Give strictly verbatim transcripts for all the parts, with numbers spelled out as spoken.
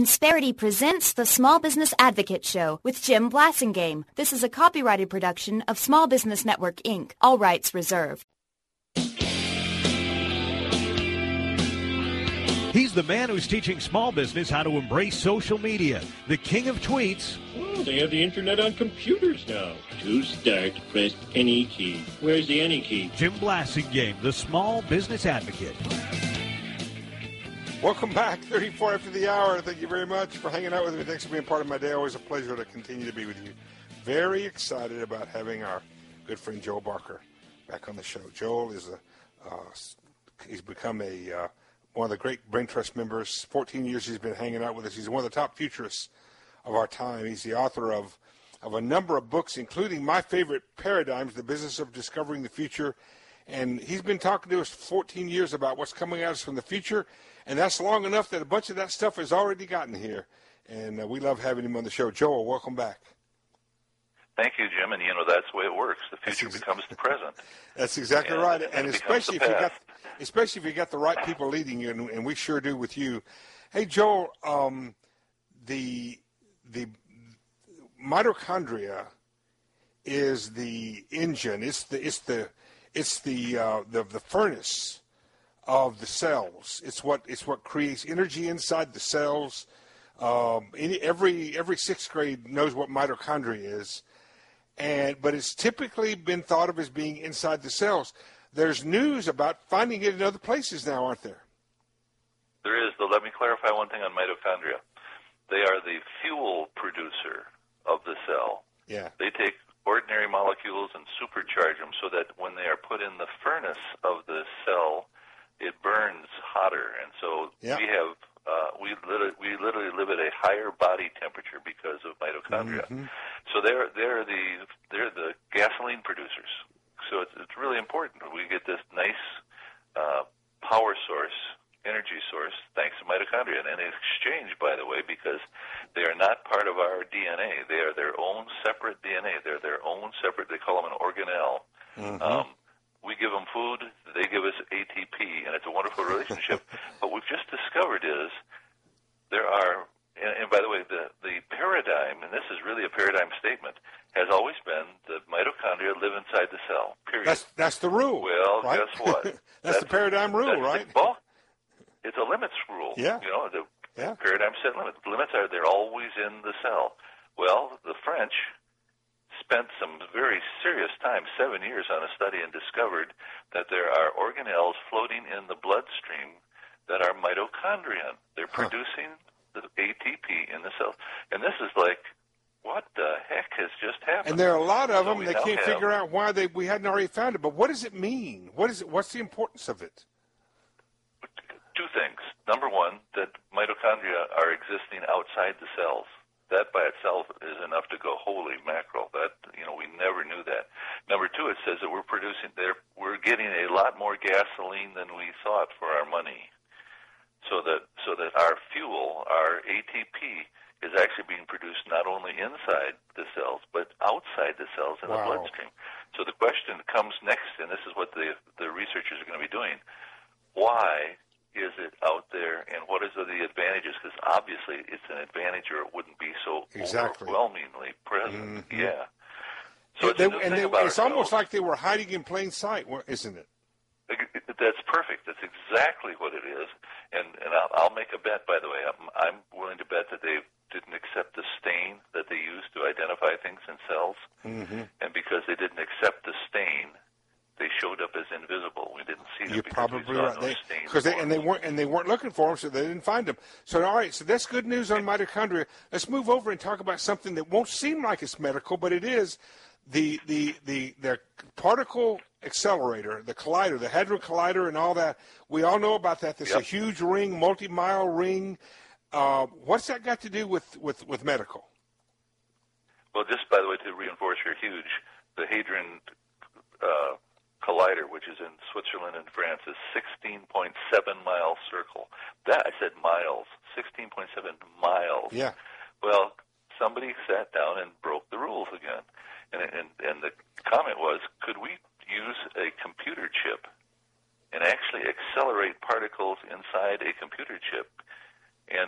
Insperity presents the Small Business Advocate Show with Jim Blasingame. This is a copyrighted production of Small Business Network, Incorporated. All rights reserved. He's the man who's teaching small business how to embrace social media. The king of tweets. Oh, they have the internet on computers now. To start, press any key. Where's the any key? Jim Blasingame, the small business advocate. Welcome back, thirty-four after the hour. Thank you very much for hanging out with me. Thanks for being part of my day. Always a pleasure to continue to be with you. Very excited about having our good friend Joel Barker back on the show. Joel is a, uh, he's become a uh, one of the great Brain Trust members. fourteen years he's been hanging out with us. He's one of the top futurists of our time. He's the author of, of a number of books, including my favorite, Paradigms, The Business of Discovering the Future. And he's been talking to us for fourteen years about what's coming at us from the future. And that's long enough that a bunch of that stuff has already gotten here. And uh, we love having him on the show. Joel, welcome back. Thank you, Jim. And, you know, that's the way it works. The future ex- becomes the present. That's exactly and, right. And, and especially if you got especially if you got the right people leading you, and, and we sure do with you. Hey, Joel, um, the the mitochondria is the engine. It's the it's the it's the uh, the, the furnace of the cells. It's what it's what creates energy inside the cells. Um, any, every every sixth grade knows what mitochondria is, and but it's typically been thought of as being inside the cells. There's news about finding it in other places now, aren't there? There is. Though, let me clarify one thing on mitochondria. They are the fuel producer of the cell. Yeah. They take ordinary molecules and supercharge them so that when they are put in the furnace of the cell, it burns hotter, and so yeah. we have uh, we literally we literally live at a higher body temperature because of mitochondria. Mm-hmm. So they're they're the they're the gasoline producers. So it's it's really important. We get this nice uh, power source, energy source, thanks to mitochondria, and in exchange, by the way, because they are not part of our D N A. They are their own separate D N A. They're their own separate. They call them an organelle. Mm-hmm. Um, We give them food, they give us A T P, and it's a wonderful relationship. What we've just discovered is there are, and, and by the way, the, the paradigm, and this is really a paradigm statement, has always been that mitochondria live inside the cell, period. That's that's the rule, Well, right? guess what? that's, that's the paradigm rule, right? The, well, it's a limits rule. Yeah. You know, the yeah. paradigm set limits. The limits are, they're always in the cell. Well, the French spent some very serious time, seven years, on a study and discovered that there are organelles floating in the bloodstream that are mitochondrion. They're huh. producing the A T P in the cells. And this is like, what the heck has just happened? And there are a lot of so them. They can't have, figure out why they we hadn't already found it. But what does it mean? What is it? What's the importance of it? Two things. Number one, that mitochondria are existing outside the cells. That by itself is enough to go, holy mackerel. That, you know, we never knew that. Number two, it says that we're producing, there, we're getting a lot more gasoline than we thought for our money. So that, so that our fuel, our A T P, is actually being produced not only inside the cells, but outside the cells in wow. the bloodstream. So the question comes next, and this is what the, the researchers are going to be doing. Why is it out there, and what is the advantages? Because obviously it's an advantage, or it wouldn't be so exactly. overwhelmingly present. Mm-hmm. Yeah. So it's, they, a new and thing they, about it's ourselves. almost like they were hiding in plain sight, isn't it? That's perfect. That's exactly what it is. And and I'll, I'll make a bet, by the way. I'm, I'm willing to bet that they didn't accept the stain that they use to identify things in cells. Mm-hmm. And because they didn't accept the stain, they showed up as invisible. We didn't see them. You're because probably we saw right. no They, stains because they, formed. and they weren't and they weren't looking for them, so they didn't find them. So all right, so that's good news on mitochondria. Let's move over and talk about something that won't seem like it's medical, but it is. The the the the particle accelerator, the collider, the hadron collider, and all that. We all know about that. There's yep. a huge ring, multi-mile ring. Uh, what's that got to do with, with, with medical? Well, just by the way, to reinforce your huge, the Hadron uh, Collider, which is in Switzerland and France, is sixteen point seven mile circle. That I said miles, sixteen point seven miles. Yeah. Well, somebody sat down and broke the rules again, and and and the comment was, could we use a computer chip and actually accelerate particles inside a computer chip and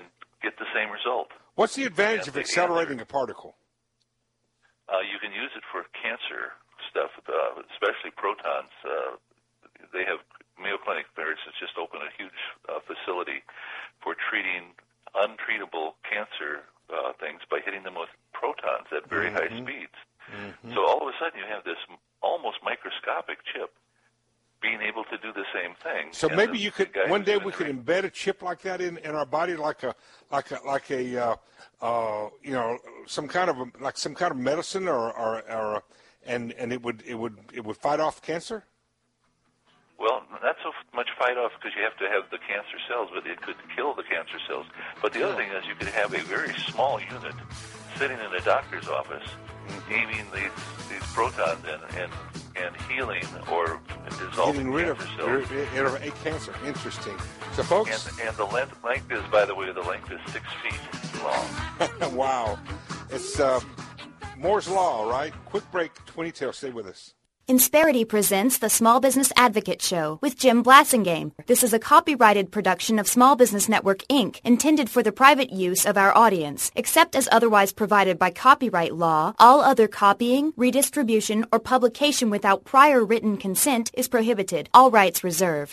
get the same result. What's the advantage and of accelerating a particle? Uh, you can use it for cancer stuff, uh, especially protons. Uh, they have Mayo Clinic, for instance, just opened a huge uh, facility for treating untreatable cancer uh, things by hitting them with protons at very mm-hmm. high speeds. Mm-hmm. So all of a sudden you have this almost microscopic chip being able to do the same thing. So and maybe you could one day we could embed a chip like that in, in our body, like a like a like a uh, uh, you know some kind of a, like some kind of medicine, or, or, or and and it would it would it would fight off cancer. Well, not so much fight off because you have to have the cancer cells, but it could kill the cancer cells. But the other thing is you could have a very small unit sitting in a doctor's office, aiming these these protons in and and healing or dissolving Getting rid cancer of, cells. Of a cancer. Interesting. So, folks, and, and the length, length is, by the way, the length is six feet long. Wow, it's uh, Moore's law, right? Quick break. twenty till. Stay with us. Insperity presents the Small Business Advocate Show with Jim Blassingame. This is a copyrighted production of Small Business Network, Incorporated, intended for the private use of our audience. Except as otherwise provided by copyright law, all other copying, redistribution, or publication without prior written consent is prohibited. All rights reserved.